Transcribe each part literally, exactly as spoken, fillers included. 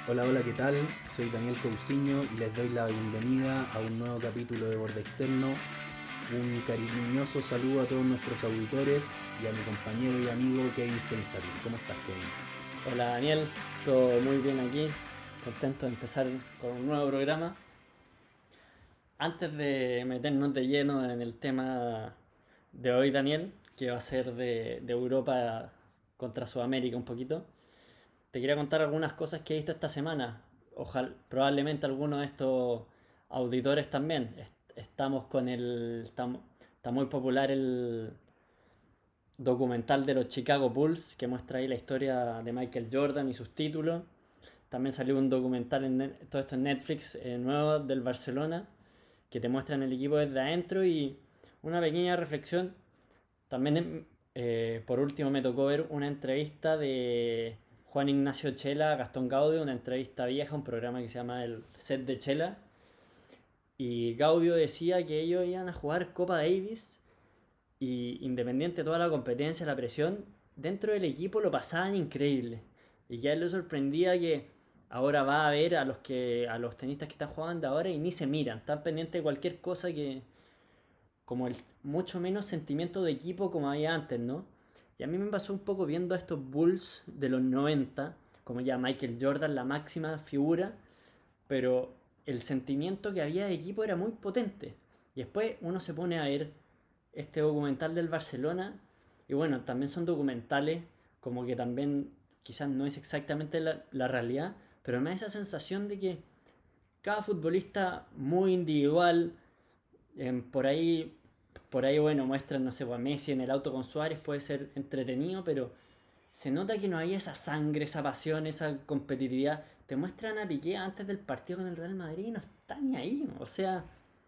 Hola, hola, ¿qué tal? Soy Daniel Cousiño y les doy la bienvenida a un nuevo capítulo de Borde Externo. Un cariñoso saludo a todos nuestros auditores y a mi compañero y amigo Kevin Stensari. ¿Cómo estás, Kevin? Hola Daniel, todo muy bien aquí, contento de empezar con un nuevo programa. Antes de meternos de lleno en el tema de hoy, Daniel, que va a ser de, de Europa contra Sudamérica un poquito, te quería contar algunas cosas que he visto esta semana. Ojalá, probablemente algunos de estos auditores también. Est- Estamos con el... Está, está muy popular el documental de los Chicago Bulls que muestra ahí la historia de Michael Jordan y sus títulos. También salió un documental en Net- todo esto en Netflix eh, nuevo del Barcelona que te muestran el equipo desde adentro y una pequeña reflexión. También eh, por último me tocó ver una entrevista de Juan Ignacio Chela a Gastón Gaudio, una entrevista vieja, un programa que se llama El Set de Chela. Y Gaudio decía que ellos iban a jugar Copa Davis y independiente de toda la competencia, la presión, dentro del equipo lo pasaban increíble. Y que a él le sorprendía que ahora va a ver a los que a los tenistas que están jugando ahora y ni se miran, están pendientes de cualquier cosa que como el mucho menos sentimiento de equipo como había antes, ¿no? Y a mí me pasó un poco viendo a estos Bulls de los noventa, como ya Michael Jordan, la máxima figura, pero el sentimiento que había de equipo era muy potente. Y después uno se pone a ver este documental del Barcelona. Y bueno, también son documentales, como que también quizás no es exactamente la, la realidad, pero me da esa sensación de que cada futbolista muy individual, eh, por ahí, por ahí bueno, muestran, no sé, pues, a Messi en el auto con Suárez, puede ser entretenido, pero se nota que no hay esa sangre, esa pasión, esa competitividad. Te muestran a Piqué antes del partido con el Real Madrid y no está ni ahí. O sea,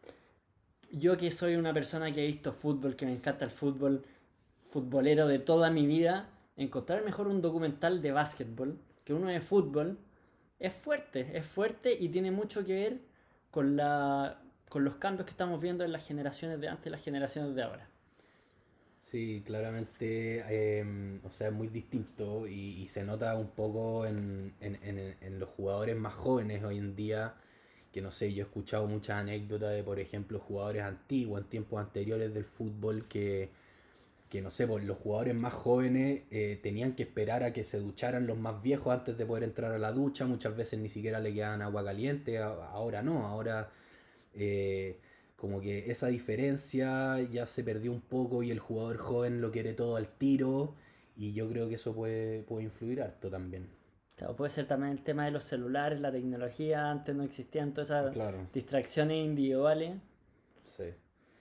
yo que soy una persona que he visto fútbol, que me encanta el fútbol, futbolero de toda mi vida, encontrar mejor un documental de básquetbol que uno de fútbol es fuerte, es fuerte y tiene mucho que ver con, la, con los cambios que estamos viendo en las generaciones de antes y las generaciones de ahora. Sí, claramente, eh, o sea, es muy distinto y, y se nota un poco en, en- en- en los jugadores más jóvenes hoy en día, que no sé, yo he escuchado muchas anécdotas de, por ejemplo, jugadores antiguos, en tiempos anteriores del fútbol, que, que no sé, pues los jugadores más jóvenes eh, tenían que esperar a que se ducharan los más viejos antes de poder entrar a la ducha, muchas veces ni siquiera le quedaban agua caliente, a- ahora no, ahora eh, como que esa diferencia ya se perdió un poco y el jugador joven lo quiere todo al tiro y yo creo que eso puede, puede influir harto también. Claro, puede ser también el tema de los celulares, la tecnología, antes no existían todas esas Claro, distracciones individuales. sí.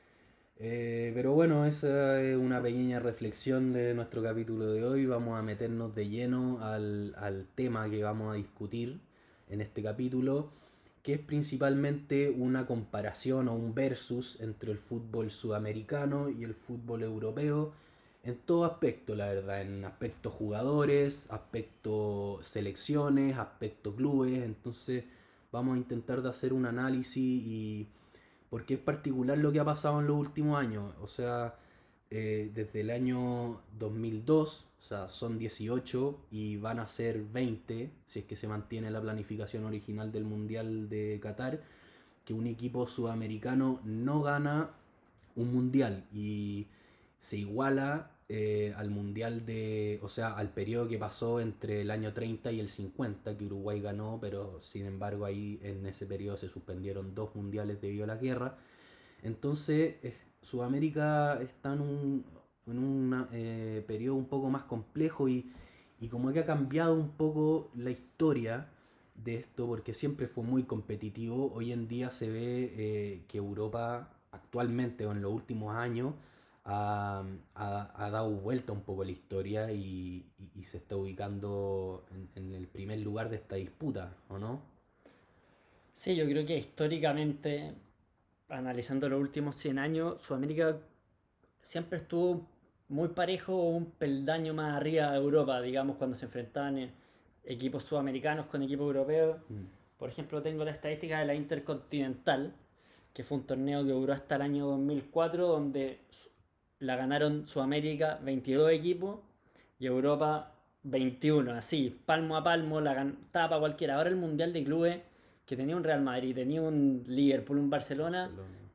Eh, pero bueno, esa es una pequeña reflexión de nuestro capítulo de hoy. Vamos a meternos de lleno al, al tema que vamos a discutir en este capítulo, que es principalmente una comparación o un versus entre el fútbol sudamericano y el fútbol europeo en todo aspecto, la verdad, en aspecto jugadores, aspecto selecciones, aspecto clubes. Entonces vamos a intentar de hacer un análisis y porque es particular lo que ha pasado en los últimos años. O sea, eh, desde el año dos mil dos, o sea, son dieciocho y van a ser veinte, si es que se mantiene la planificación original del Mundial de Qatar, que un equipo sudamericano no gana un mundial y se iguala eh, al mundial de, o sea, al periodo que pasó entre el año treinta y el cincuenta, que Uruguay ganó, pero sin embargo ahí en ese periodo se suspendieron dos mundiales debido a la guerra. Entonces, eh, Sudamérica está en un, en un eh, periodo un poco más complejo y, y como que ha cambiado un poco la historia de esto, porque siempre fue muy competitivo. Hoy en día se ve eh, que Europa actualmente o en los últimos años ha, ha- ha dado vuelta un poco la historia y, y- y se está ubicando en, en el primer lugar de esta disputa, ¿o no? Sí, yo creo que históricamente, analizando los últimos cien años, Sudamérica siempre estuvo muy parejo o un peldaño más arriba de Europa, digamos, cuando se enfrentaban eh, equipos sudamericanos con equipos europeos. Mm. Por ejemplo, tengo la estadística de la Intercontinental, que fue un torneo que duró hasta el año dos mil cuatro, donde la ganaron Sudamérica veintidós equipos y Europa veintiuno, así, palmo a palmo, la gan- tapa cualquiera. Ahora el Mundial de Clubes, que tenía un Real Madrid, tenía un Liverpool, un Barcelona, Barcelona.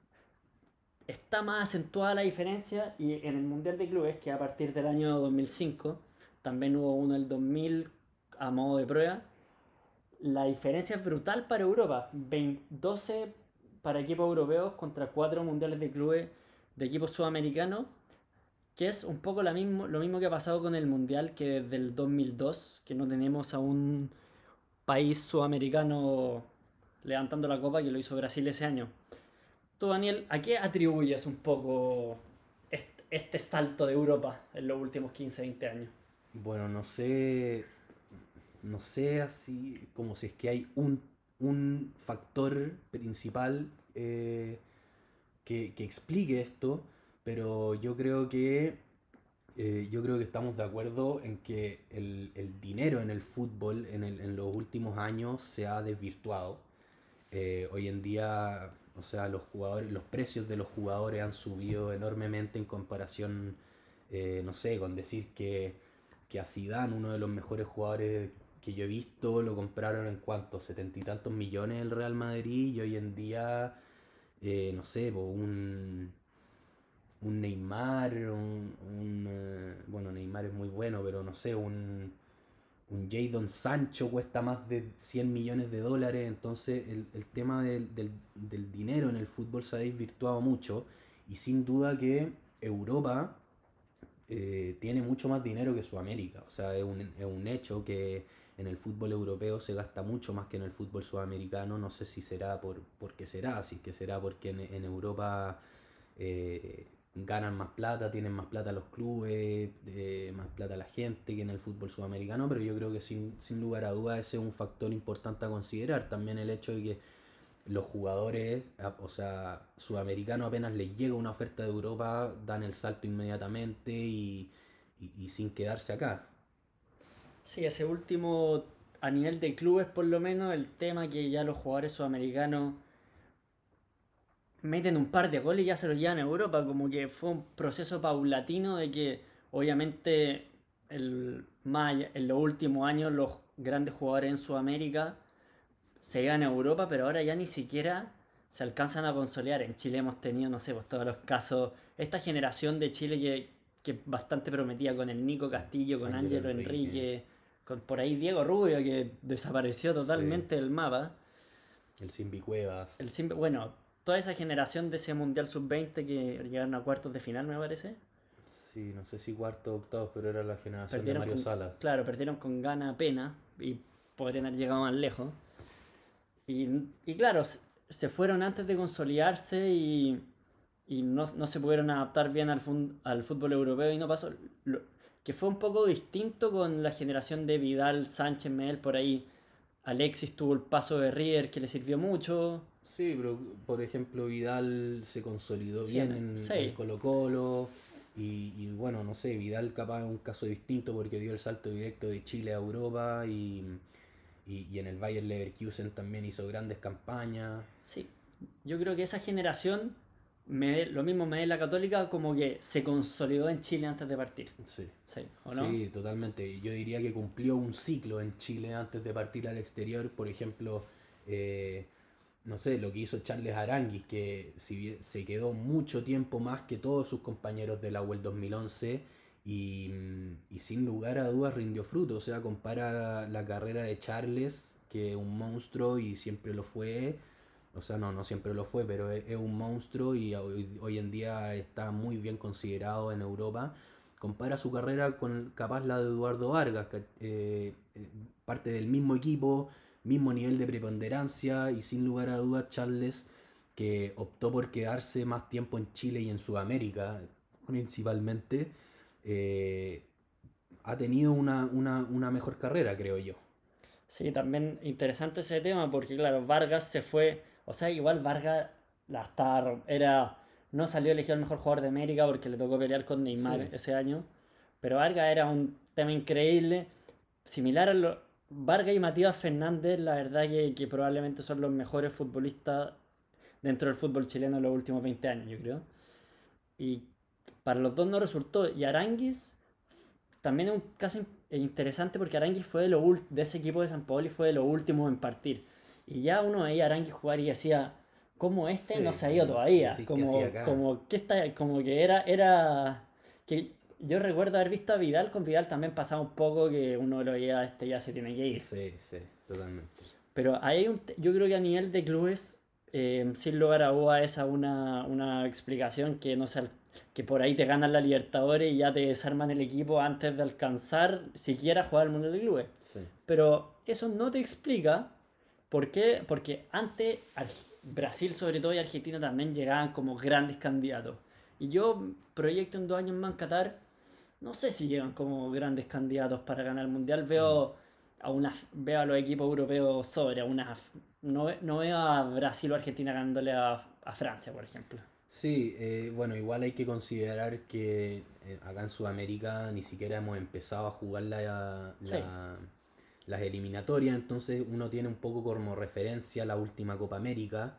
está más acentuada la diferencia y en el Mundial de Clubes, que a partir del año dos mil cinco, también hubo uno el dos mil a modo de prueba, la diferencia es brutal para Europa. veinte doce para equipos europeos contra cuatro mundiales de clubes de equipos sudamericanos, que es un poco la mismo, lo mismo que ha pasado con el mundial, que desde el dos mil dos, que no tenemos a un país sudamericano levantando la copa, que lo hizo Brasil ese año. Tú, Daniel, ¿a qué atribuyes un poco este, este salto de Europa en los últimos quince veinte años? Bueno, no sé, no sé así como si es que hay un, un factor principal eh, que, que explique esto, pero yo creo que eh, yo creo que estamos de acuerdo en que el, el dinero en el fútbol en, el- en los últimos años se ha desvirtuado. Eh, hoy en día, o sea, los jugadores, los precios de los jugadores han subido enormemente en comparación, eh, no sé, con decir que, que a Zidane, uno de los mejores jugadores que yo he visto, lo compraron en cuánto, setenta y tantos millones el Real Madrid y hoy en día, eh, no sé, po, un, un Neymar, un, un, eh, bueno, Neymar es muy bueno, pero no sé, un, un Jadon Sancho cuesta más de cien millones de dólares, entonces el, el tema del, del- del dinero en el fútbol se ha desvirtuado mucho y sin duda que Europa eh, tiene mucho más dinero que Sudamérica, o sea, es un, es un hecho que en el fútbol europeo se gasta mucho más que en el fútbol sudamericano, no sé si será por, por qué será, si es que será porque en, en Europa eh, ganan más plata, tienen más plata los clubes, eh, más plata la gente que en el fútbol sudamericano, pero yo creo que sin, sin lugar a dudas ese es un factor importante a considerar. También el hecho de que los jugadores, a- o sea, sudamericanos apenas les llega una oferta de Europa, dan el salto inmediatamente y, y- y sin quedarse acá. Sí, ese último, a nivel de clubes por lo menos, el tema que ya los jugadores sudamericanos meten un par de goles y ya se los llevan a Europa, como que fue un proceso paulatino de que obviamente el, más allá- en los últimos años los grandes jugadores en Sudamérica se llegan a Europa, pero ahora ya ni siquiera se alcanzan a consolidar. En Chile hemos tenido, no sé, pues todos los casos, esta generación de Chile que, que bastante prometía con el Nico Sí. Castillo, con Ángelo Ángelo Enrique, Enrique, con por ahí Diego Rubio que desapareció sí, totalmente del mapa. el Simbi Cuevas, El simple, bueno, toda esa generación de ese Mundial sub veinte que llegaron a cuartos de final, me parece, sí, no sé si cuarto o octavos, pero era la generación de perdieron Mario con, Sala. claro, perdieron con gana pena y podrían haber llegado más lejos. Y, y claro, se se fueron antes de consolidarse y, y no, no se pudieron adaptar bien al, fun- al fútbol europeo y no pasó. Lo- que fue un poco distinto con la generación de Vidal, Sánchez, Medel, por ahí. Alexis tuvo el paso de River que le sirvió mucho. Sí, pero por ejemplo Vidal se consolidó Sí, bien en- en, en sí, Colo Colo y, y bueno, no sé, Vidal capaz es un caso distinto porque dio el salto directo de Chile a Europa y, y, y en el Bayer Leverkusen también hizo grandes campañas. sí. Yo creo que esa generación, Medel- lo mismo Medel la Católica, como que se consolidó en Chile antes de partir. Sí, Sí, ¿o no? sí, totalmente. Yo diría que cumplió un ciclo en Chile antes de partir al exterior. Por ejemplo, eh, no sé, lo que hizo Charles Aranguis, que si bien se quedó mucho tiempo más que todos sus compañeros del Agua el dos mil once y, y sin lugar a dudas rindió fruto. O sea, compara la carrera de Charles, que es un monstruo y siempre lo fue. O sea, no, no siempre lo fue, pero es, es un monstruo y hoy, hoy en día está muy bien considerado en Europa. Compara su carrera con capaz la de Eduardo Vargas, que eh, eh, parte del mismo equipo, mismo nivel de preponderancia y sin lugar a dudas Charles que optó por quedarse más tiempo en Chile y en Sudamérica principalmente, eh, ha tenido una, una, una mejor carrera, creo yo. Sí, también interesante ese tema porque, claro, Vargas se fue. O sea, igual Vargas la estaba, era, no salió elegido el mejor jugador de América porque le tocó pelear con Neymar Sí, ese año. Pero Vargas era un tema increíble. Similar a lo. Vargas y Matías Fernández, la verdad que, que probablemente son los mejores futbolistas dentro del fútbol chileno en los últimos veinte años, yo creo. Y para los dos no resultó. Y Aranguis también es un caso in- interesante porque Aranguis fue de, lo ul- de ese equipo de San Paolo y fue de los últimos en partir. Y ya uno veía a Aranguis jugar y decía, ¿cómo este no Sí, se ha ido todavía? decís que hacía Como, acá. como, que está, como que era, era... que yo recuerdo haber visto a Vidal, con Vidal también pasaba un poco que uno lo veía, este ya se tiene que ir. Sí, sí, totalmente. Pero ahí hay un, te- yo creo que a nivel de clubes, eh, sin lugar a dudas, esa es una, una explicación que no sé, que por ahí te ganan la Libertadores y ya te desarman el equipo antes de alcanzar siquiera jugar al Mundial de Clubes. Sí, Pero eso no te explica por qué, porque antes Arg- Brasil sobre todo y Argentina también llegaban como grandes candidatos. Y yo proyecto en dos años más en Qatar, no sé si llegan como grandes candidatos para ganar el Mundial. mm. Veo a, una, veo a los equipos europeos sobre, a una, no, ve- no veo a Brasil o Argentina ganándole a, a Francia, por ejemplo. Sí, eh, bueno, igual hay que considerar que eh, acá en Sudamérica ni siquiera hemos empezado a jugar la, Sí, la- las eliminatorias, entonces uno tiene un poco como referencia la última Copa América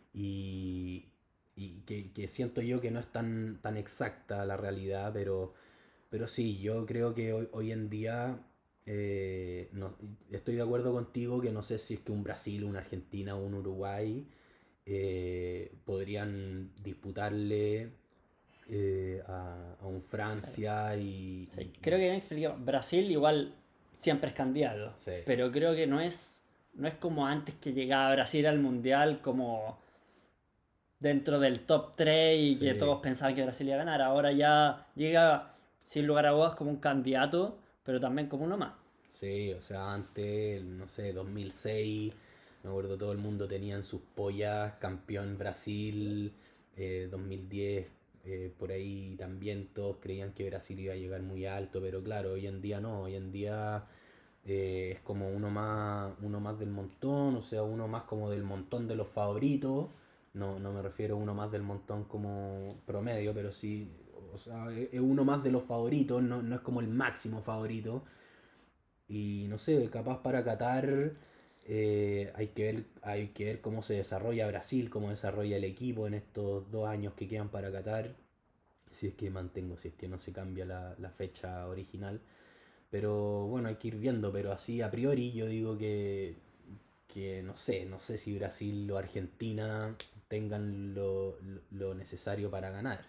y, y que, que siento yo que no es tan, tan exacta la realidad, pero, pero sí, yo creo que hoy, hoy en día eh, no, estoy de acuerdo contigo que no sé si es que un Brasil, una Argentina o un Uruguay eh, podrían disputarle eh, a, a un claro. Francia y, Sí, y- creo y- que me expliqué. Brasil igual siempre es candidato, sí, pero creo que no es, no es como antes que llegaba Brasil al Mundial como dentro del top tres y que sí, todos pensaban que Brasil iba a ganar. Ahora ya llega sin lugar a dudas como un candidato, pero también como uno más. sí, o sea, antes, no sé, dos mil seis, me acuerdo todo el mundo tenía en sus pollas campeón Brasil, eh, dos mil diez, eh, por ahí también todos creían que Brasil iba a llegar muy alto, pero claro, hoy en día no, hoy en día eh, es como uno más, uno más del montón, o sea, uno más como del montón de los favoritos. No, no me refiero a uno más del montón como promedio, pero sí, o sea, es es uno más de los favoritos, no, no es como el máximo favorito. Y no sé, capaz para Qatar eh, hay que ver, hay que ver cómo se desarrolla Brasil, cómo desarrolla el equipo en estos dos años que quedan para Qatar. Si es que mantengo, si es que no se cambia la, la fecha original. Pero bueno, hay que ir viendo, pero así a priori yo digo que, que no sé, no sé si Brasil o Argentina tengan lo, lo- lo necesario para ganar.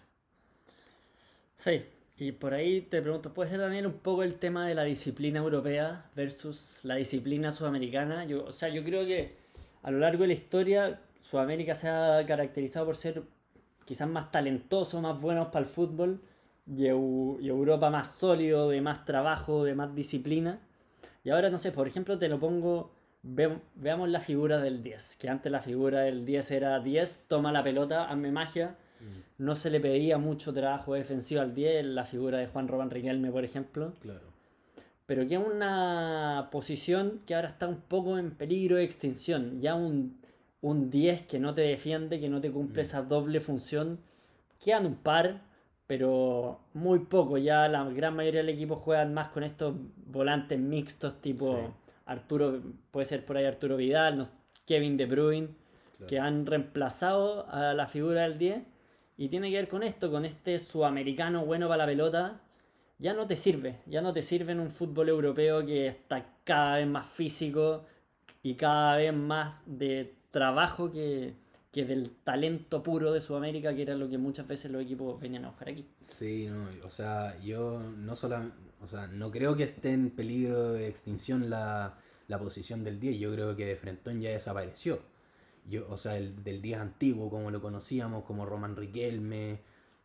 Sí, y por ahí te pregunto, ¿puede ser también un poco el tema de la disciplina europea versus la disciplina sudamericana? Yo, o sea, yo creo que a lo largo de la historia Sudamérica se ha caracterizado por ser quizás más talentoso, más buenos para el fútbol y, Eu- y Europa más sólido, de más trabajo, de más disciplina. Y ahora, no sé, por ejemplo, te lo pongo, ve- veamos la figura del diez, que antes la figura del diez era diez, toma la pelota, hazme magia. Mm, No se le pedía mucho trabajo defensivo al diez, la figura de Juan Román Riquelme, por ejemplo, claro. pero que es una posición que ahora está un poco en peligro de extinción. Ya un, un diez que no te defiende, que no te cumple Mm, esa doble función, quedan un par, pero muy poco. Ya la gran mayoría del equipo juegan más con estos volantes mixtos sí, tipo Arturo, puede ser por ahí Arturo Vidal, no sé, Kevin De Bruyne, que claro. han reemplazado a la figura del diez. Y tiene que ver con esto, con este sudamericano bueno para la pelota. Ya no te sirve, ya no te sirve en un fútbol europeo que está cada vez más físico y cada vez más de trabajo que, que del talento puro de Sudamérica, que era lo que muchas veces los equipos venían a buscar aquí. Sí, no, o sea, yo no solamente, o sea, no creo que esté en peligro de extinción la, la posición del diez, yo creo que de Frentón ya desapareció. Yo, o sea, el, del diez antiguo, como lo conocíamos, como Román Riquelme,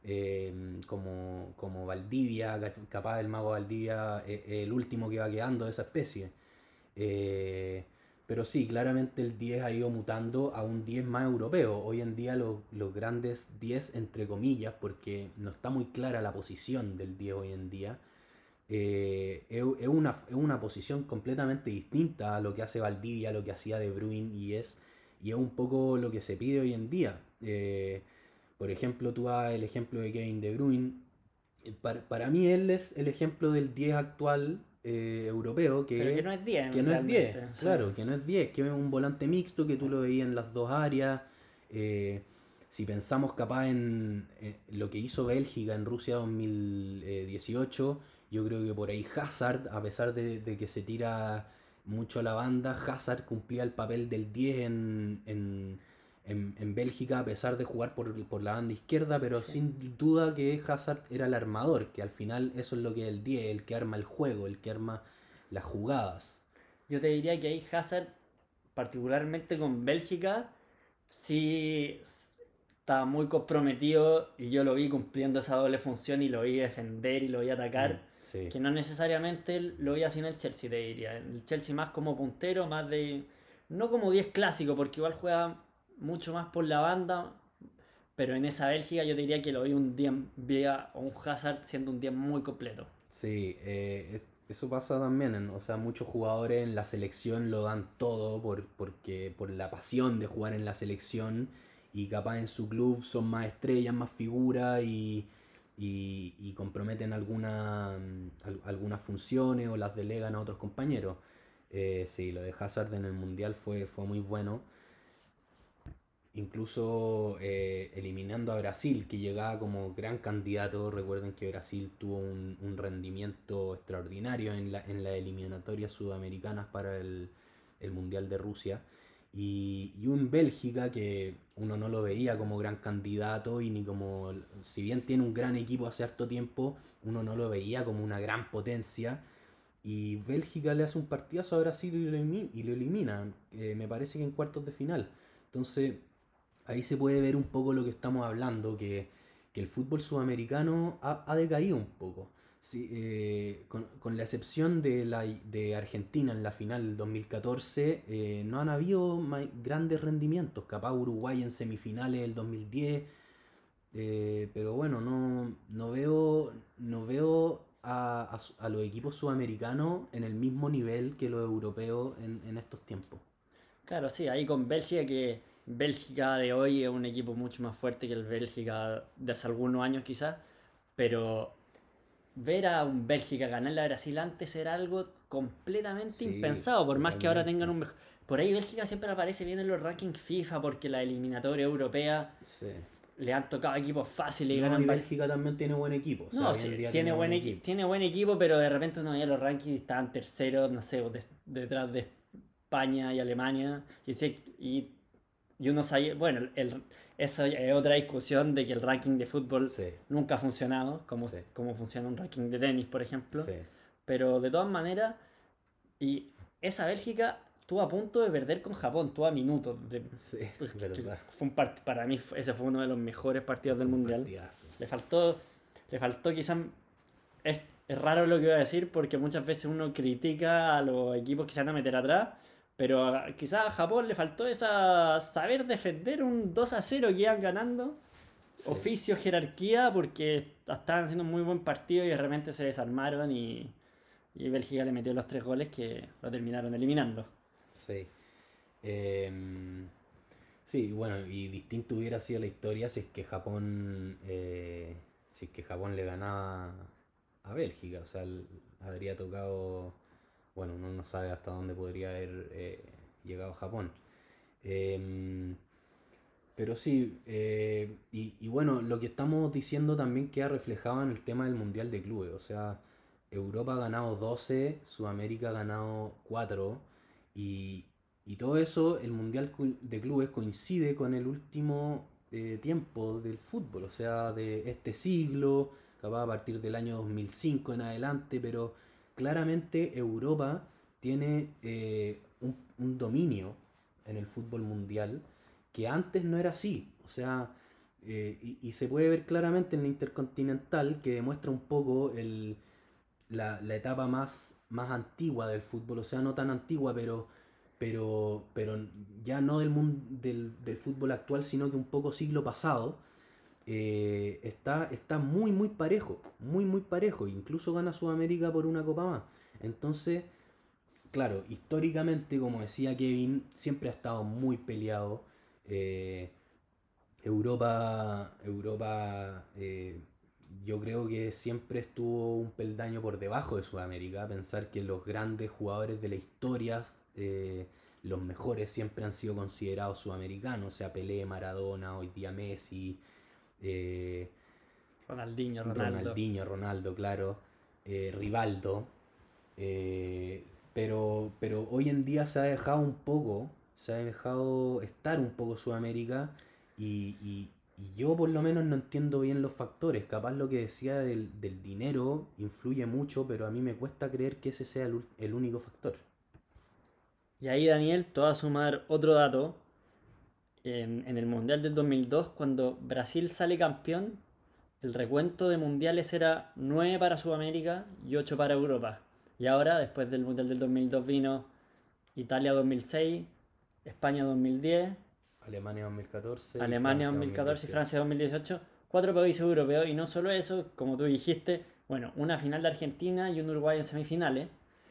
eh, como, como Valdivia, ca- capaz el mago Valdivia, eh, el último que va quedando de esa especie. Eh, pero sí, claramente el diez ha ido mutando a un diez más europeo. Hoy en día los, los grandes diez, entre comillas, porque no está muy clara la posición del diez hoy en día, eh, es, es una, es una posición completamente distinta a lo que hace Valdivia, a lo que hacía De Bruyne y es, y es un poco lo que se pide hoy en día. Eh, por ejemplo, tú das el ejemplo de Kevin De Bruyne. Eh, Para, para mí él es el ejemplo del diez actual eh, europeo Pero que que, no es diez que no es diez, realmente. Sí. claro, que no es diez, que es un volante mixto que tú lo veías en las dos áreas. eh, si pensamos capaz en eh, lo que hizo Bélgica en Rusia dos mil dieciocho, Yo creo que por ahí Hazard, a pesar de, de que se tira mucho a la banda, Hazard cumplía el papel del diez en, en, en, en Bélgica, a pesar de jugar por, por la banda izquierda, pero Sí. sin duda que Hazard era el armador, que al final eso es lo que es el diez, el que arma el juego, el que arma las jugadas. Yo te diría que ahí Hazard, particularmente con Bélgica, sí estaba muy comprometido y yo lo vi cumpliendo esa doble función y lo vi defender y lo vi Mm, atacar, sí. que no necesariamente lo vi así en el Chelsea, te diría. En el Chelsea más como puntero, más de... No como diez clásico, porque igual juega mucho más por la banda, pero en esa Bélgica yo te diría que lo vi un diez, vi a un Hazard siendo un diez muy completo. Sí, eh, es- eso pasa también, en- o sea, muchos jugadores en la selección lo dan todo por, porque, por la pasión de jugar en la selección y capaz en su club son más estrellas, más figuras y, y, y comprometen alguna, mm, al- algunas funciones o las delegan a otros compañeros. Eh, sí, lo de Hazard en el Mundial fue, fue muy bueno. Incluso eh, eliminando a Brasil, que llegaba como gran candidato. Recuerden que Brasil tuvo un, un rendimiento extraordinario en la, en las eliminatorias sudamericanas para el, el Mundial de Rusia. Y, y un Bélgica que uno no lo veía como gran candidato y ni como, si bien tiene un gran equipo hace harto tiempo, uno no lo veía como una gran potencia. Y Bélgica le hace un partidazo a Brasil y lo elimina, y lo elimina eh, me parece que en cuartos de final. Entonces, ahí se puede ver un poco lo que estamos hablando, que, que el fútbol sudamericano ha, ha decaído un poco. Sí, eh, con, con la excepción de, la, de Argentina en la final del dos mil catorce, eh, no han habido ma- grandes rendimientos. Capaz Uruguay en semifinales del dos mil diez, eh, pero bueno, no, no veo, no veo a, a su- a los equipos sudamericanos en el mismo nivel que los europeos en, en estos tiempos. Claro, sí, ahí con Bélgica, que Bélgica de hoy es un equipo mucho más fuerte que el Bélgica de hace algunos años quizás, pero ver a un Bélgica ganarle a Brasil antes era algo completamente Sí, impensado, por más que ahora tengan totalmente. un mejor... Por ahí Bélgica siempre aparece bien en los rankings FIFA porque la eliminatoria europea Sí. le han tocado equipos fáciles y No, y ganan... va- Bélgica también tiene buen equipo. O sea, No, hoy en sí, día tiene tiene buen buen, equi- equipo. tiene buen equipo, pero de repente uno veía los rankings y estaban terceros, no sé, de- detrás de España y Alemania. Y, sí, y, y uno sabía, bueno, el, esa es otra discusión de que el ranking de fútbol Sí, nunca ha funcionado, como, sí, como funciona un ranking de tenis, por ejemplo. sí, Pero de todas maneras, y esa Bélgica estuvo a punto de perder con Japón, estuvo a minutos. De, sí, que verdad. fue un part- para mí fue- ese fue uno de los mejores partidos del Fue un Mundial. partidazo. Le faltó, le faltó quizás... Es, es raro lo que voy a decir porque muchas veces uno critica a los equipos que se van a meter atrás, pero a- quizás a Japón le faltó esa saber defender un dos a cero que iban ganando. Sí, Oficio, jerarquía, porque estaban haciendo un muy buen partido y de repente se desarmaron y, y Bélgica le metió los tres goles que lo terminaron eliminando. sí. Em, sí, bueno, y distinto hubiera sido la historia si es que Japón, eh, si es que Japón le ganaba a Bélgica. O sea, el- habría tocado, bueno, uno no sabe hasta dónde podría haber eh, llegado Japón. Em, Pero sí, eh, y, y bueno, lo que estamos diciendo también queda reflejado en el tema del Mundial de Clubes. O sea, Europa ha ganado doce, Sudamérica ha ganado cuatro, y, y todo eso, el Mundial cu- de Clubes coincide con el último eh, tiempo del fútbol, o sea, de este siglo, capaz a partir del año dos mil cinco en adelante, pero claramente Europa tiene eh, un, un dominio en el fútbol mundial que antes no era así. O sea, eh, y, y se puede ver claramente en la Intercontinental que demuestra un poco el, la, la etapa más, más antigua del fútbol. O sea, no tan antigua, pero, pero, pero ya no del, mundo, del, del fútbol actual, sino que un poco siglo pasado. Eh, está, está muy, muy parejo. Muy, muy parejo. Incluso gana Sudamérica por una copa más. Entonces, claro, históricamente, como decía Kevin, siempre ha estado muy peleado. Eh, Europa, Europa eh, yo creo que siempre estuvo un peldaño por debajo de Sudamérica. Pensar que los grandes jugadores de la historia, eh, los mejores, siempre han sido considerados sudamericanos. O sea, Pelé, Maradona, hoy día Messi, eh, Ronaldinho, Ronaldo. Ronaldinho, Ronaldo, claro. eh, Rivaldo, eh, pero, pero hoy en día se ha dejado un poco, se ha dejado estar un poco Sudamérica y, y- y yo por lo menos no entiendo bien los factores. Capaz lo que decía del, del dinero influye mucho, pero a mí me cuesta creer que ese sea el, ul- el único factor. Y ahí, Daniel, te voy a sumar otro dato. En, en el Mundial del dos mil dos, cuando Brasil sale campeón, el recuento de mundiales era nueve para Sudamérica y ocho para Europa. Y ahora, después del Mundial del dos mil dos, vino Italia dos mil seis, España dos mil diez, Alemania dos mil catorce y Alemania Francia dos mil catorce y dos mil dieciocho. Francia dos mil dieciocho. Cuatro países europeos, y no solo eso, como tú dijiste, bueno, una final de Argentina y un Uruguay en semifinales.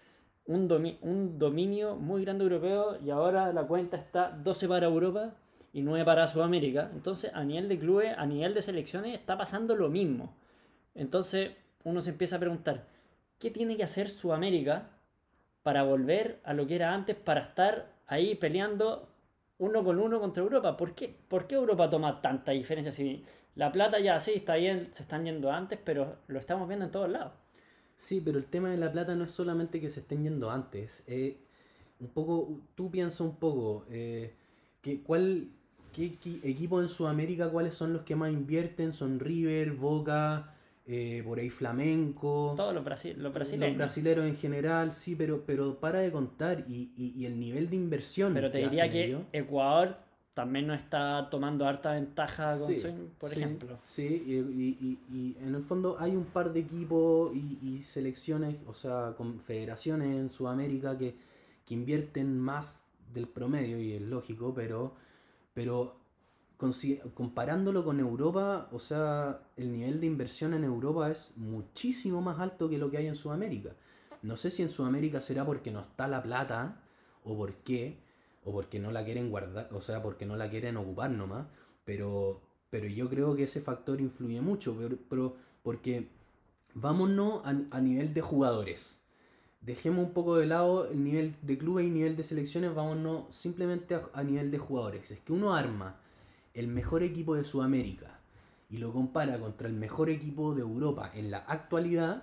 Un, domi- un dominio muy grande europeo, y ahora la cuenta está doce para Europa y nueve para Sudamérica. Entonces, a nivel de clubes, a nivel de selecciones, está pasando lo mismo. Entonces, uno se empieza a preguntar, ¿qué tiene que hacer Sudamérica para volver a lo que era antes, para estar ahí peleando uno con uno contra Europa? ¿Por qué, ¿Por qué Europa toma tanta diferencia? Si la plata ya sí está bien, se están yendo antes, pero lo estamos viendo en todos lados. Sí, pero el tema de la plata no es solamente que se estén yendo antes. Eh, un poco, tú piensas un poco, eh, que, ¿cuál, qué, equi- equipos en Sudamérica, cuáles son los que más invierten? Son River, Boca, eh, por ahí Flamenco, Todos los, brasi- los eh, los brasileños. brasileros en general, sí, pero, pero para de contar y, y- y el nivel de inversión Pero te que diría hacen ellos. que Ecuador también no está tomando harta ventaja con Sí, Swing, por sí, ejemplo. sí, y, y- y- y en el fondo hay un par de equipos y, y selecciones, o sea, confederaciones en Sudamérica que, que invierten más del promedio y es lógico, pero, pero consi- comparándolo con Europa, o sea, el nivel de inversión en Europa es muchísimo más alto que lo que hay en Sudamérica. No sé si en Sudamérica será porque no está la plata o por qué, o porque no la quieren guardar, o sea, porque no la quieren ocupar nomás, pero, pero yo creo que ese factor influye mucho, pero, pero porque vámonos a, a nivel de jugadores. Dejemos un poco de lado el nivel de clubes y nivel de selecciones, vámonos simplemente a, a nivel de jugadores. Es que uno arma el mejor equipo de Sudamérica y lo compara contra el mejor equipo de Europa en la actualidad,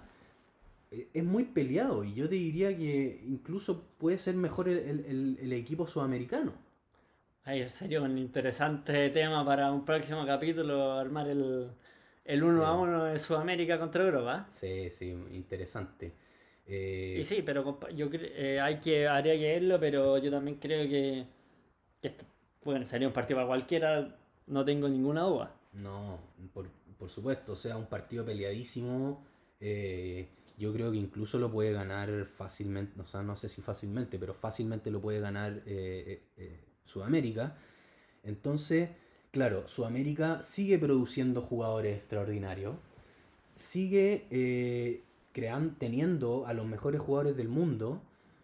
eh, es muy peleado y yo te diría que incluso puede ser mejor el, el- el- el equipo sudamericano. Ahí sería un interesante tema para un próximo capítulo, armar el, el uno a Sí, uno de Sudamérica contra Europa. sí, sí, interesante. Y Eh, sí, pero compa- yo cre- eh, hay que, habría que verlo, pero yo también creo que, que est- bueno, sería un partido para cualquiera, no tengo ninguna duda. no, por, por supuesto, o sea, un partido peleadísimo. eh, yo creo que incluso lo puede ganar fácilmente, o sea, no sé si fácilmente, pero fácilmente lo puede ganar eh, eh, eh, Sudamérica. Entonces, claro, Sudamérica sigue produciendo jugadores extraordinarios, sigue eh, crean- teniendo a los mejores jugadores del mundo,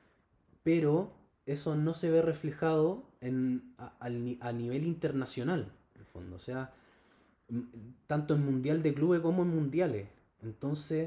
pero eso no se ve reflejado en, a, al ni- a nivel internacional, en el fondo. O sea, m- tanto en Mundial de Clubes como en Mundiales. Entonces,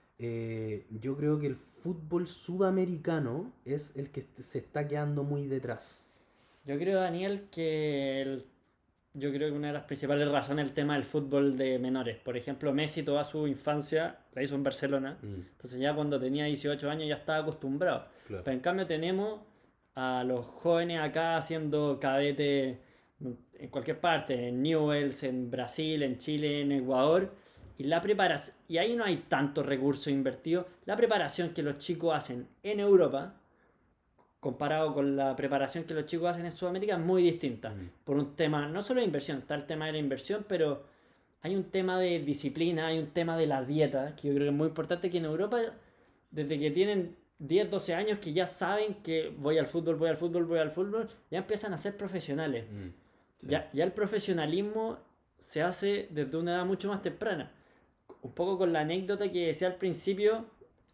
eh, yo creo que el fútbol sudamericano es el que est- se está quedando muy detrás. Yo creo, Daniel, que el- yo creo que una de las principales razones es el tema del fútbol de menores. Por ejemplo, Messi toda su infancia la hizo en Barcelona. Mm, Entonces ya cuando tenía dieciocho años ya estaba acostumbrado. claro. Pero en cambio tenemos a los jóvenes acá haciendo cadete en cualquier parte, en Newell's, en Brasil, en Chile, en Ecuador. Y la preparación, y ahí no hay tantos recursos invertidos. La preparación que los chicos hacen en Europa comparado con la preparación que los chicos hacen en Sudamérica, es muy distinta. Mm, Por un tema, no solo de inversión, está el tema de la inversión, pero hay un tema de disciplina, hay un tema de la dieta, que yo creo que es muy importante, que en Europa, desde que tienen diez doce años, que ya saben que voy al fútbol, voy al fútbol, voy al fútbol, ya empiezan a ser profesionales. mm, sí. Ya, ya el profesionalismo se hace desde una edad mucho más temprana. Un poco con la anécdota que decía al principio,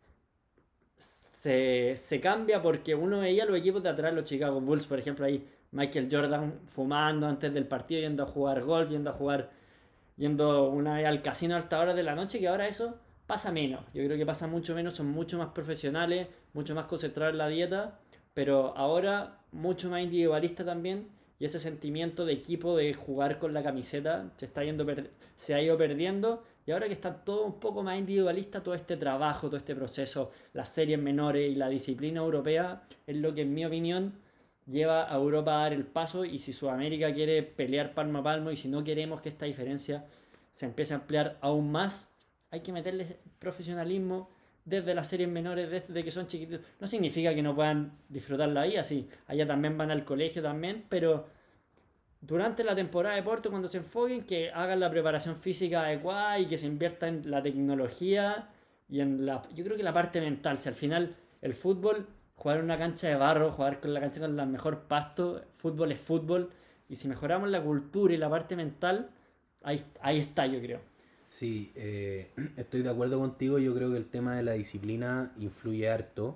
se, se cambia porque uno veía los equipos de atrás, los Chicago Bulls, por ejemplo, ahí Michael Jordan fumando antes del partido, yendo a jugar golf, yendo a jugar, yendo una vez al casino a alta hora de la noche, que ahora eso pasa menos. Yo creo que pasa mucho menos, son mucho más profesionales, mucho más concentrados en la dieta, pero ahora mucho más individualista también. y ese sentimiento de equipo, de jugar con la camiseta, se, está yendo per- se ha ido perdiendo. Y ahora que está todo un poco más individualista, todo este trabajo, todo este proceso, las series menores y la disciplina europea, es lo que en mi opinión lleva a Europa a dar el paso. Y si Sudamérica quiere pelear palmo a palmo y si no queremos que esta diferencia se empiece a ampliar aún más, hay que meterle profesionalismo desde las series menores, desde que son chiquititos. No significa que no puedan disfrutar la vida, sí, allá también van al colegio también, pero durante la temporada de deporte, cuando se enfoquen, que hagan la preparación física adecuada y que se invierta en la tecnología y en la, yo creo que la parte mental. Si al final el fútbol, jugar en una cancha de barro, jugar con la cancha con la mejor pasto, fútbol es fútbol, y si mejoramos la cultura y la parte mental, ahí, ahí está, yo creo. Sí, eh, estoy de acuerdo contigo. Yo creo que el tema de la disciplina influye harto.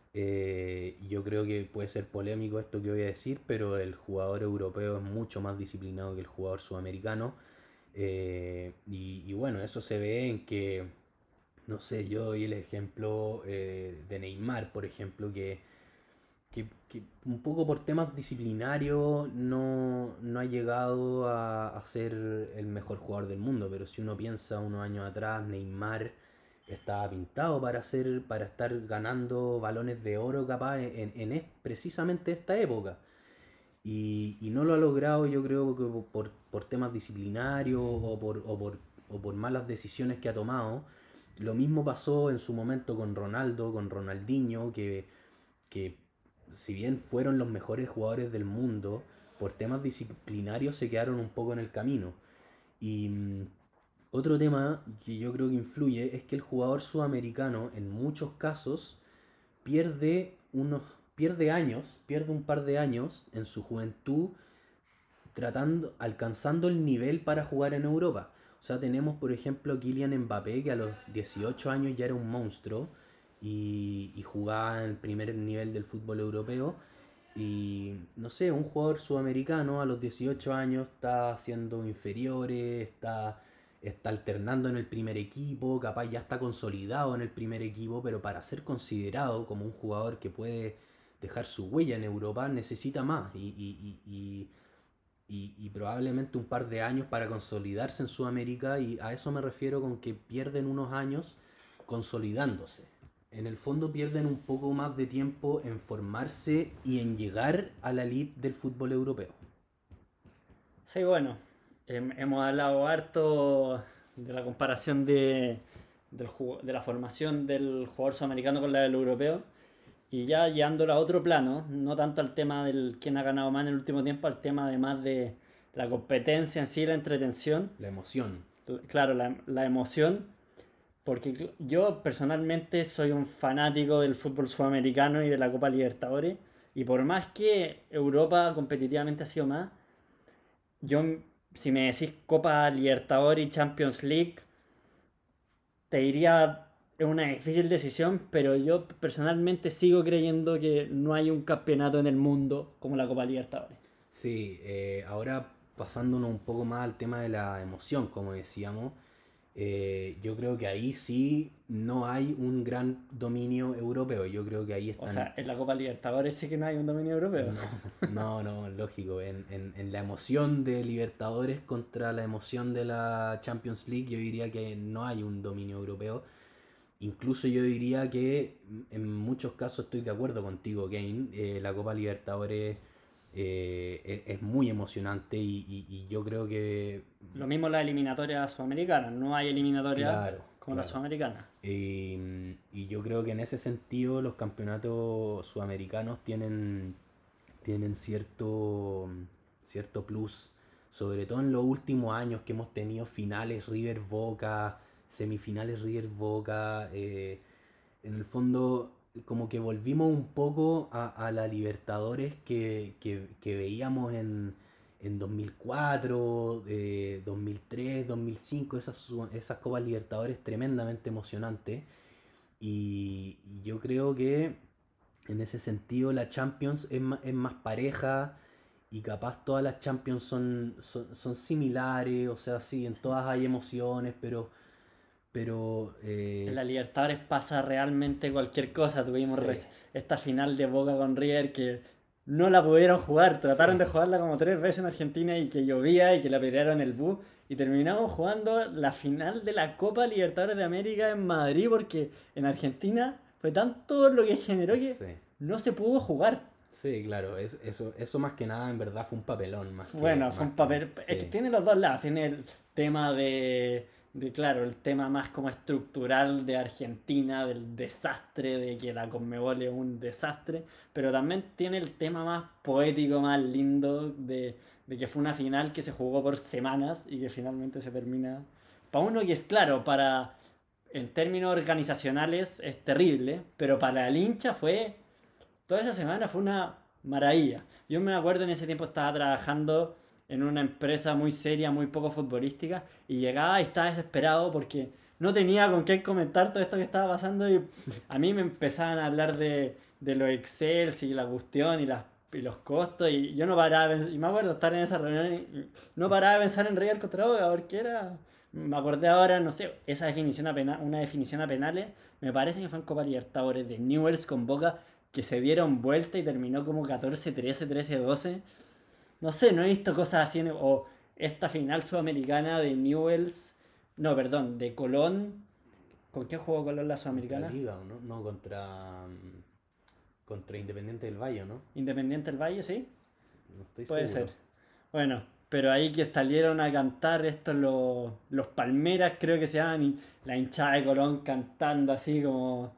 Eh, yo creo que puede ser polémico esto que voy a decir, pero el jugador europeo es mucho más disciplinado que el jugador sudamericano. Eh, y, y bueno, eso se ve en que, no sé, yo doy el ejemplo eh, de Neymar, por ejemplo, que que, que un poco por temas disciplinarios no, no ha llegado a, a ser el mejor jugador del mundo, pero si uno piensa unos años atrás, Neymar estaba pintado para hacer, para estar ganando balones de oro capaz en, en es- precisamente esta época. Y, y no lo ha logrado, yo creo que por, por temas disciplinarios o por, o por, o por malas decisiones que ha tomado. Lo mismo pasó en su momento con Ronaldo, con Ronaldinho, que que si bien fueron los mejores jugadores del mundo, por temas disciplinarios se quedaron un poco en el camino. Y mm, otro tema que yo creo que influye es que el jugador sudamericano en muchos casos pierde unos pierde años, pierde un par de años en su juventud tratando alcanzando el nivel para jugar en Europa. O sea, tenemos por ejemplo Kylian Mbappé que a los dieciocho años ya era un monstruo y, y jugaba en el primer nivel del fútbol europeo. Y no sé, un jugador sudamericano a los dieciocho años está haciendo inferiores, está, está alternando en el primer equipo, capaz ya está consolidado en el primer equipo, pero para ser considerado como un jugador que puede dejar su huella en Europa necesita más y, y, y, y, y- y probablemente un par de años para consolidarse en Sudamérica y a eso me refiero con que pierden unos años consolidándose. En el fondo pierden un poco más de tiempo en formarse y en llegar a la elite del fútbol europeo. Sí, bueno, hem- hemos hablado harto de la comparación de, del ju- de la formación del jugador sudamericano con la del europeo. Y ya llevándolo a otro plano, no tanto al tema del quién ha ganado más en el último tiempo, al tema además de la competencia en sí, la entretención, La emoción. l- claro, la, la emoción, porque cl- yo personalmente soy un fanático del fútbol sudamericano y de la Copa Libertadores, y por más que Europa competitivamente ha sido más, yo, m- si me decís Copa Libertadores y Champions League, te diría, es una difícil decisión, pero yo personalmente sigo creyendo que no hay un campeonato en el mundo como la Copa Libertadores. Sí, eh, ahora pasándonos un poco más al tema de la emoción, como decíamos, eh, yo creo que ahí sí no hay un gran dominio europeo. Yo creo que ahí O están. sea, en la Copa Libertadores sí que no hay un dominio europeo. No, no, no, lógico. En, en, en la emoción de Libertadores contra la emoción de la Champions League, yo diría que no hay un dominio europeo. Incluso yo diría que en muchos casos estoy de acuerdo contigo, Kane. Eh, la Copa Libertadores eh, es, es muy emocionante y, y- y yo creo que, Lo mismo la eliminatoria sudamericana, no hay eliminatoria claro, como la claro. sudamericana. Y, y yo creo que en ese sentido los campeonatos sudamericanos tienen, tienen cierto, cierto plus, sobre todo en los últimos años que hemos tenido finales River Boca, semifinales River Boca. Eh, en el fondo, como que volvimos un poco a, a la Libertadores que, que- que veíamos en, en dos mil cuatro, eh, dos mil tres, dos mil cinco, esas, su- esas Copas Libertadores tremendamente emocionantes. Y, y yo creo que en ese sentido la Champions es más, es más pareja y capaz todas las Champions son, son, son similares, o sea, sí, en todas hay emociones, pero, pero En eh, la Libertadores pasa realmente cualquier cosa. Tuvimos sí, res- esta final de Boca con River que no la pudieron jugar. Trataron Sí. de jugarla como tres veces en Argentina y que llovía y que la pelearon el bus. Y terminamos jugando la final de la Copa Libertadores de América en Madrid porque en Argentina fue tanto lo que generó que Sí. no se pudo jugar. Sí, claro, es- eso, eso más que nada en verdad fue un papelón, más que... Bueno, fue más un que- papel. Es que sí. tiene los dos lados. Tiene el tema de, de, claro, el tema más como estructural de Argentina, del desastre, de que la Conmebol es un desastre. Pero también tiene el tema más poético, más lindo, de, de que fue una final que se jugó por semanas y que finalmente se termina. Para uno que es claro, para. En términos organizacionales es terrible, pero para el hincha fue toda esa semana fue una maravilla. Yo me acuerdo en ese tiempo estaba trabajando en una empresa muy seria, muy poco futbolística, y llegaba y estaba desesperado porque no tenía con qué comentar todo esto que estaba pasando y a mí me empezaban a hablar de, de los Excel y la cuestión y, las, y los costos y yo no paraba de pens- y me acuerdo estar en esa reunión y no paraba de pensar en River contra Boca porque era... Me acordé ahora, no sé, esa definición a pena- una definición a penales, me parece que fue en Copa Libertadores de Newell's con Boca, que se dieron vuelta y terminó como catorce trece, trece doce. No sé, no he visto cosas así. en- O esta final sudamericana de Newells. No, perdón, de Colón. ¿Con qué jugó Colón la Contra sudamericana? Liga, ¿o no? No, contra... mm, contra Independiente del Valle, ¿no? Independiente del Valle, ¿sí? No estoy Puede seguro. ser. Bueno, pero ahí que salieron a cantar estos los, los Palmeras, creo que se llaman, y la hinchada de Colón cantando así como...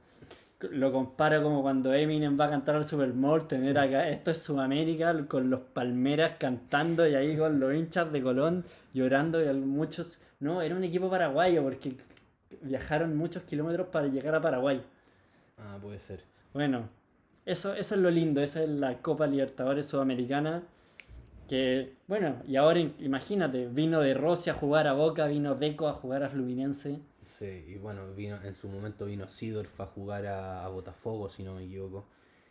Lo comparo como cuando Eminem va a cantar al Super Bowl, tener acá, esto es Sudamérica, con los Palmeras cantando y ahí con los hinchas de Colón llorando y al- muchos... No, era un equipo paraguayo porque viajaron muchos kilómetros para llegar a Paraguay. Ah, puede ser. Bueno, eso, eso es lo lindo, esa es la Copa Libertadores Sudamericana. Que, bueno, y ahora im- imagínate, vino de Rossi a jugar a Boca, vino Deco a jugar a Fluminense. Sí, y bueno, vino, en su momento vino Seedorf a jugar a, a Botafogo, si no me equivoco.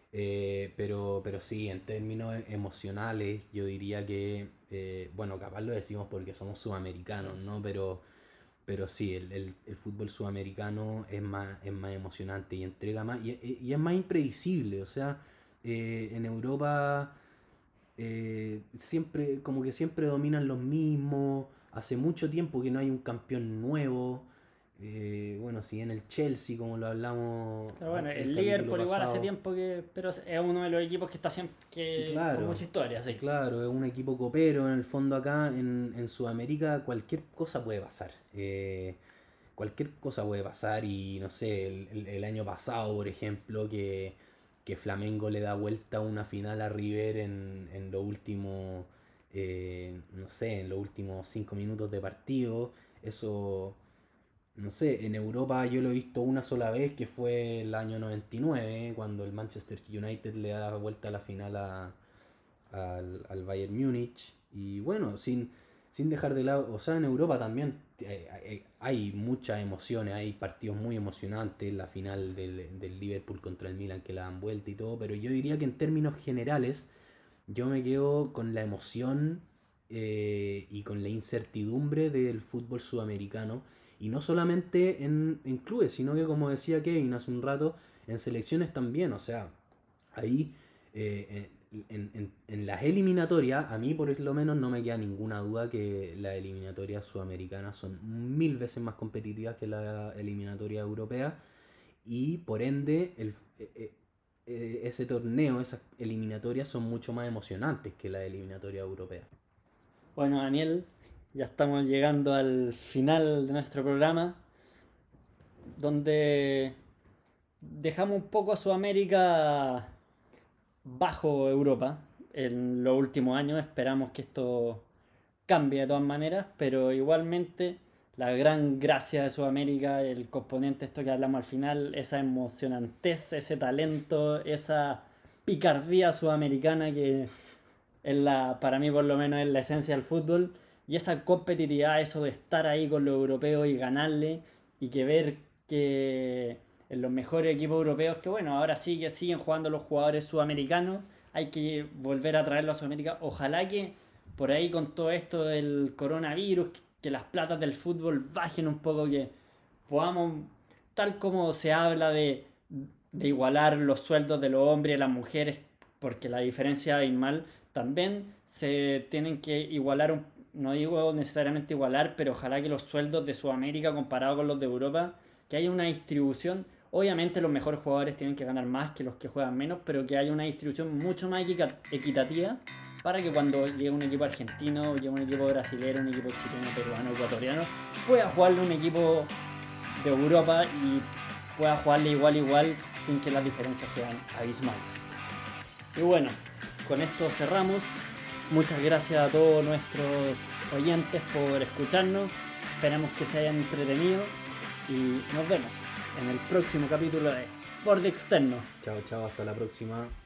Eh, pero, pero sí, en términos e- emocionales, yo diría que, eh, bueno, capaz lo decimos porque somos sudamericanos, ¿no? Pero, pero sí, el, el- el fútbol sudamericano es más, es más emocionante y entrega más, y, y- y es más impredecible, o sea, eh, en Europa eh, siempre, como que siempre dominan los mismos, hace mucho tiempo que no hay un campeón nuevo. Eh, bueno, si en el Chelsea, como lo hablamos Pero ah, bueno, el el capítulo Liverpool igual hace pasado. tiempo que... Pero es uno de los equipos que está siempre... Que, con Claro, mucha historia, sí. claro, es un equipo copero en el fondo acá en, en Sudamérica cualquier cosa puede pasar. Eh, cualquier cosa puede pasar y no sé, el, el- el año pasado, por ejemplo, que, que Flamengo le da vuelta a una final a River en, en lo último, eh, no sé, en los últimos cinco minutos de partido, eso, no sé, en Europa yo lo he visto una sola vez, que fue el año noventa y nueve, cuando el Manchester United le da vuelta a la final a, al, al Bayern Múnich. Y bueno, sin, sin dejar de lado, o sea, en Europa también eh, hay, hay muchas emociones, hay partidos muy emocionantes, la final del, del Liverpool contra el Milan que la dan vuelta y todo, pero yo diría que en términos generales yo me quedo con la emoción eh, y con la incertidumbre del fútbol sudamericano. Y no solamente en, en clubes, sino que como decía Kevin hace un rato, en selecciones también. O sea, ahí eh, en, en- en las eliminatorias, a mí por lo menos no me queda ninguna duda que las eliminatorias sudamericanas son mil veces más competitivas que la eliminatoria europea y por ende el, eh, eh, eh, ese torneo, esas eliminatorias son mucho más emocionantes que la eliminatoria europea. Bueno, Daniel, ya estamos llegando al final de nuestro programa, donde dejamos un poco a Sudamérica bajo Europa en los últimos años. Esperamos que esto cambie de todas maneras, pero igualmente la gran gracia de Sudamérica, el componente, esto que hablamos al final, esa emocionantez, ese talento, esa picardía sudamericana que es la, para mí por lo menos es la esencia del fútbol, y esa competitividad, eso de estar ahí con los europeos y ganarle, y que ver que en los mejores equipos europeos, que bueno, ahora sí que siguen jugando los jugadores sudamericanos, hay que volver a traerlos a Sudamérica. Ojalá que por ahí con todo esto del coronavirus, que las platas del fútbol bajen un poco, que podamos, tal como se habla de, de igualar los sueldos de los hombres y las mujeres, porque la diferencia abismal también se tienen que igualar, un, no digo necesariamente igualar, pero ojalá que los sueldos de Sudamérica comparados con los de Europa, que haya una distribución. Obviamente los mejores jugadores tienen que ganar más que los que juegan menos, pero que haya una distribución mucho más equitativa para que cuando llegue un equipo argentino, llegue un equipo brasileño, un equipo chileno, peruano, ecuatoriano, pueda jugarle un equipo de Europa y pueda jugarle igual igual sin que las diferencias sean abismales. Y bueno, con esto cerramos. Muchas gracias a todos nuestros oyentes por escucharnos. Esperamos que se hayan entretenido y nos vemos en el próximo capítulo de Borde Externo. Chao, chao, hasta la próxima.